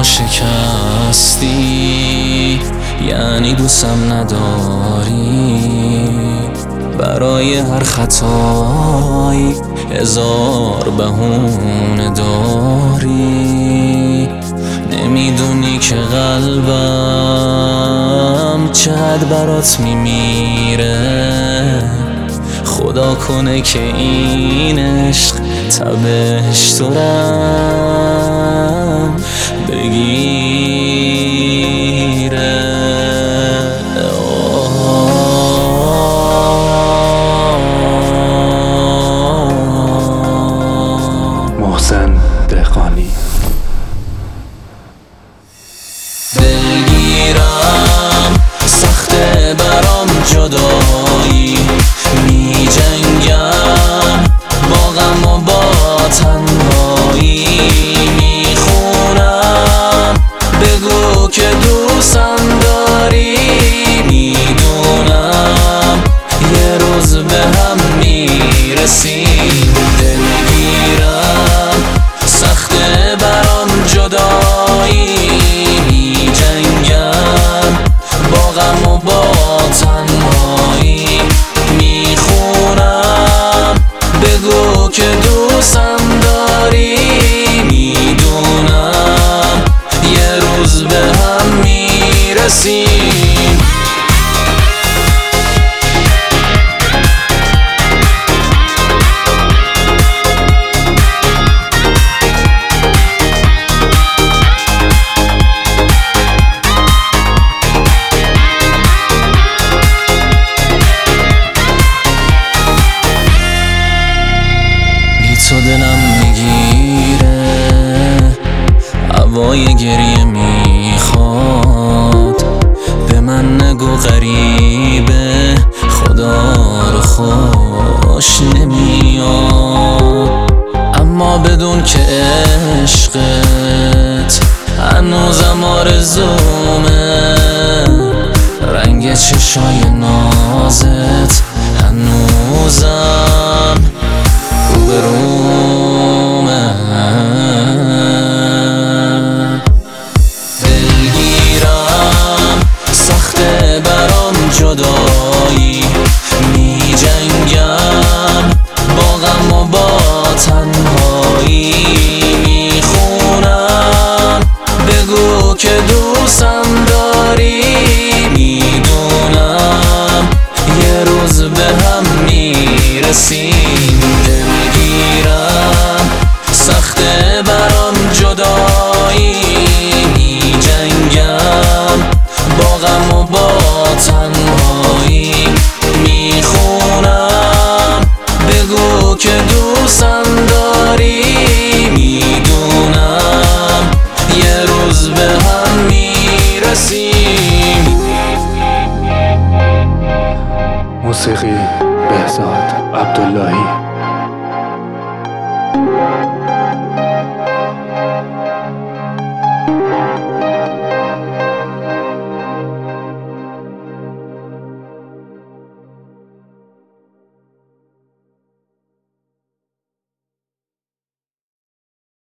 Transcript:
شکستی یعنی دوستم نداری. برای هر خطایی هزار بهونه داری. نمیدونی که قلبم چقدر برات میمیره. خدا کنه که این عشق تبش تورم بگیره. محسن دهقانی. دلگیرم سخته برام جدایی، می جنگم با غم و با تنهایی. می خونم بگو که دوستم داری. میدونم یه روز به هم میرسیم. دلگیرم سخته برام جدایی، می جنگم با غم و با تنهایی. می خونم بگو که دوستم داری. میدونم یه روز به هم میرسیم. تو دلم میگیره، هوای گریه میخواد. به من نگو غریبه، خدا رو خوش نمیاد. اما بدون که عشقت هنوزم آرزومه. رنگ چشای نازت هنوزم روبرومه.